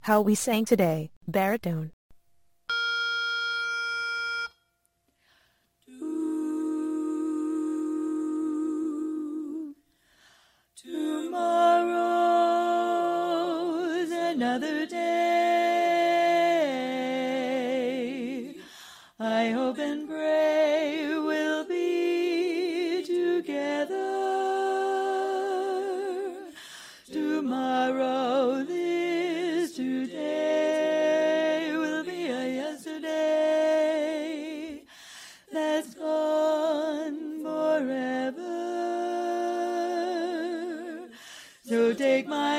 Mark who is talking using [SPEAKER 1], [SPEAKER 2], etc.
[SPEAKER 1] How We Sang Today, baritone.
[SPEAKER 2] Tomorrow's another day. I hope and pray we'll be together. Tomorrow, this today will be a yesterday that's gone forever. So take my